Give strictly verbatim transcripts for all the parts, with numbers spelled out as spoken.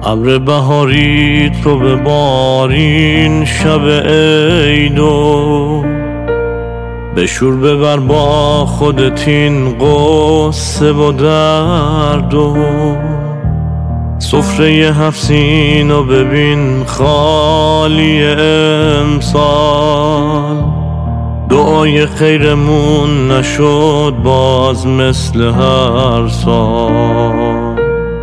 ابر بهاری تو ببارین شب عیدو، بشور ببر با خودت این قصه و دردو. سفره هفت سینو ببین خالی امسال، دعای خیرمون نشد باز مثل هر سال.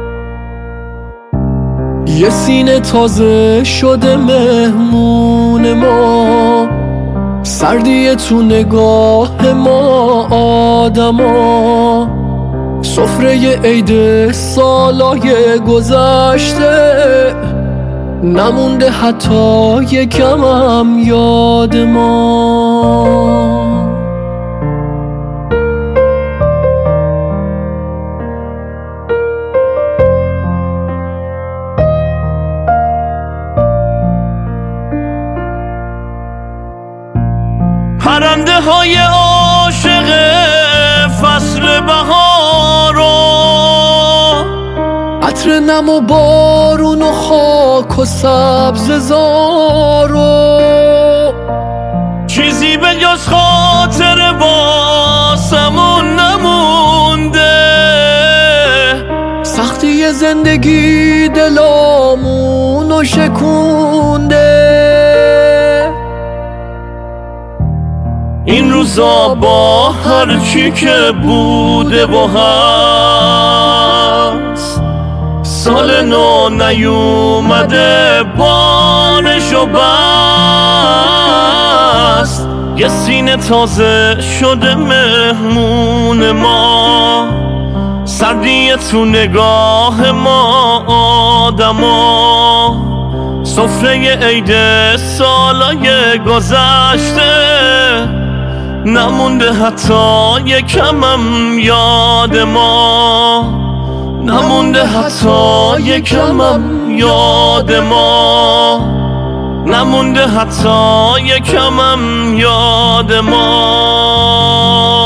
یه سینه تازه شده مهمون ما، سردیه تو نگاه ما آدما. سفره عید سالای گذشته نمونده حتی یکم هم یاد ما. پرنده های عاشق فصل بهارو، عطر نم و بارون و خاک و سبز زارو. چیزی به جز خاطر واسمون نمونده، سختی زندگی دلامونو شکونده. این روزا با هر چی که بوده و هست، سال نو نیومده بارش و بست. یه سینه تازه شده مهمون ما، سردیه تو نگاه ما آدما. سفره عید سالای گذشته نمونده حتی یکمم یاد ما، نمونده حتی یکمم یاد ما، نمونده حتی یکمم یاد ما.